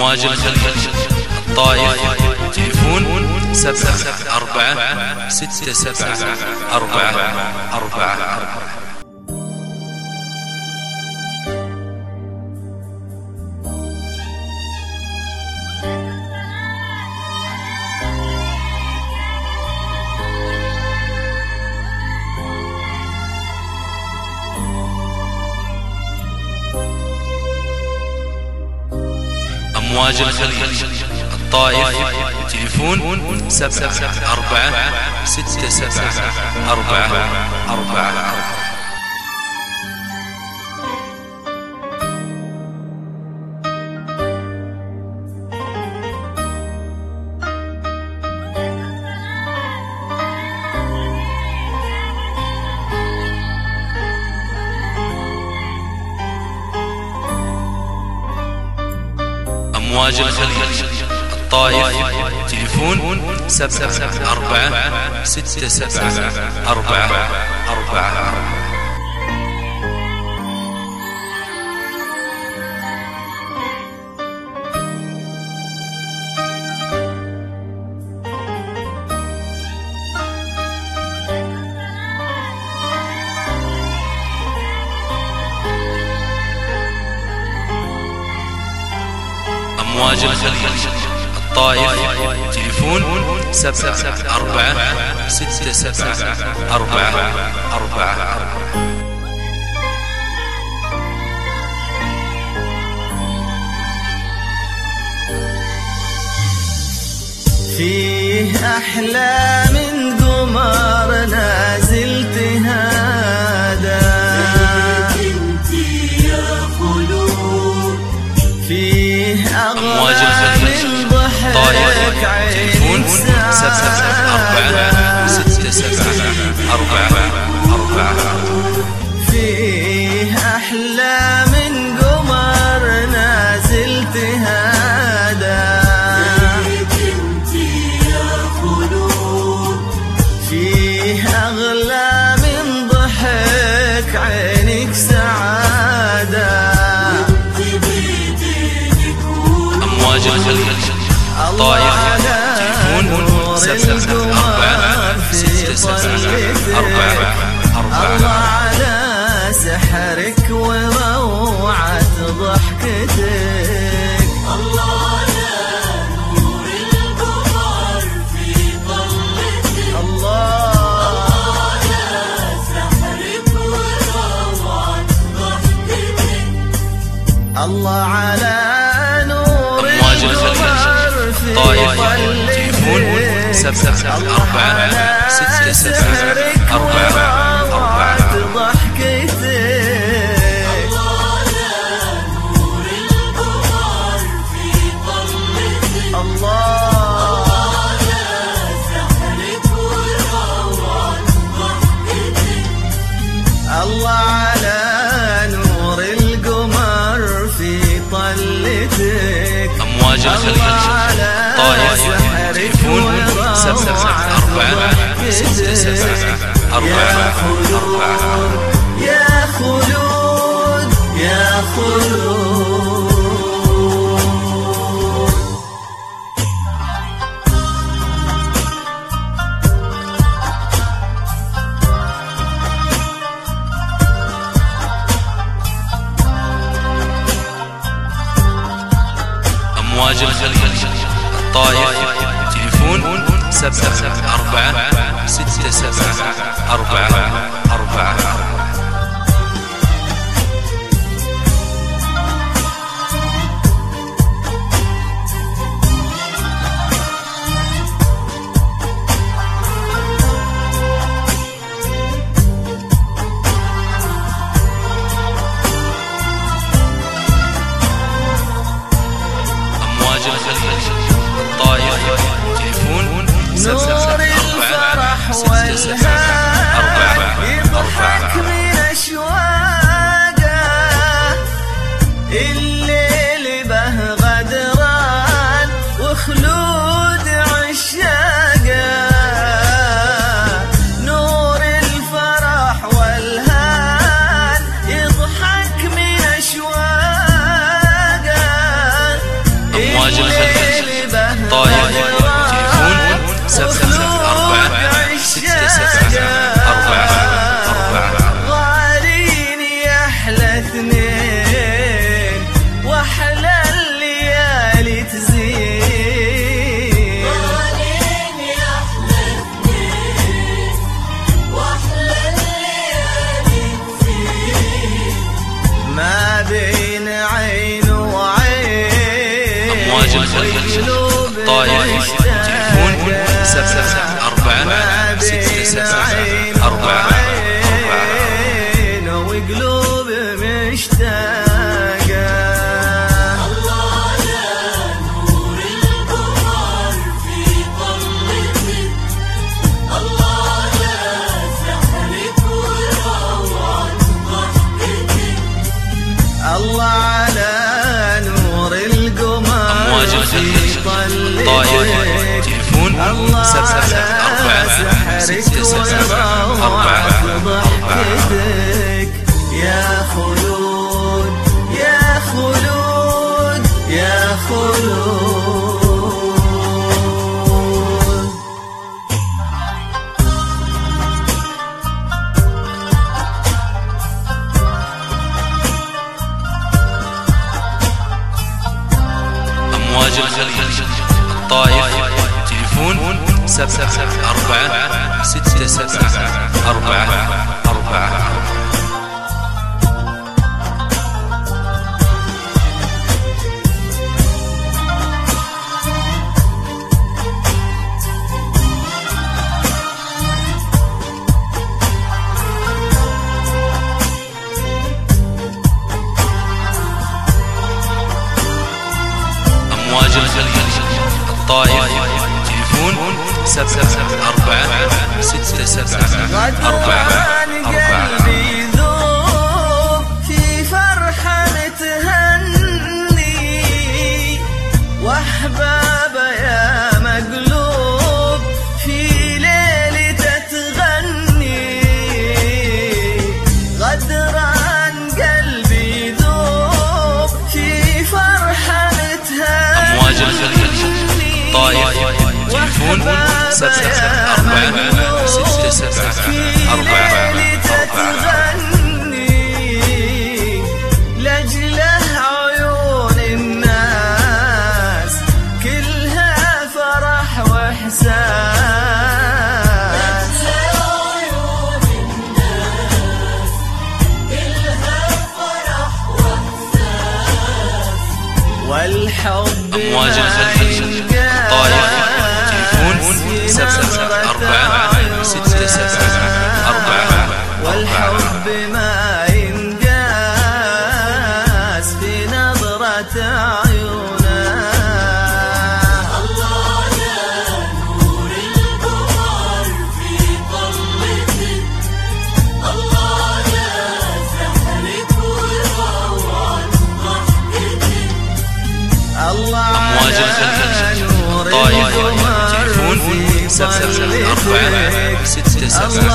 أمواج الخليج الطائف تليفون 746774. أمواج الخليج الطائف تليفون 746774. أمواج الخليج الطائف تليفون 746774. أمواج الخليج الطائف تليفون 746774. فيه أحلى من قمر نازل تهادى، فيه أمواج الخليج الطائف تليفون 746774. فيه أحلى من قمر نازل تهادى، فيه أغلى من ضحك عينك سعادة. أمواج الخليج الطائف تليفون 746774. الله على سحرك وروعة ضحكتك، الله على نور القمر في طلتك، الله على سحرك وروعة ضحكتك، الله على أمواج الخليج الطائف تليفون 746774. ضحكتك، الله على نور القمر في طلتك، الله على سحرك وروعة ضحكتك، الله على نور القمر في طلتك. أمواج الخليج الطائف تليفون 746774. يا خلود يا خلود. أمواج الخليج الطائف تليفون 746774. أمواج الخليج الطائف تليفون نور الفرح والهنا يضحك من أشواقه، الليل به غدران وخلود عشاقه. نور الفرح والهان يضحك من أشواقه، أمواج الخليج الطائف تليفون 774 وقلوب مشتاقة. الله يا نور القمر في طلتك، الله يا سحرك وروعة ضحكتك، الله على نور القمر أمواج الخليج الطائف تليفون 774 ضحكتك يا خلود يا خلود يا خلود. أمواج الخليج الطائف تليفون 74674. أمواج الخليج الطائف تليفون 74674. قلبي ذوب في فرحة متهني، وأحباب يا مقلوب في ليلة تغني. غدران قلبي ذوب في فرحة متهني، أمواج الخليج الطائف تليفون 74674. لأجله عيون الناس كلها فرح وإحساس. عيون الناس كلها فرح وإحساس، والحب أمواج الخليج الطائف تليفون 74674. والحب ما ينقاس في نظرة عيونه. الله يا نور القمر في طلتك، الله يا سحرك وروعة ضحكتك، الله أمواج على الخليج نور الطائف القمر تليفون في 774.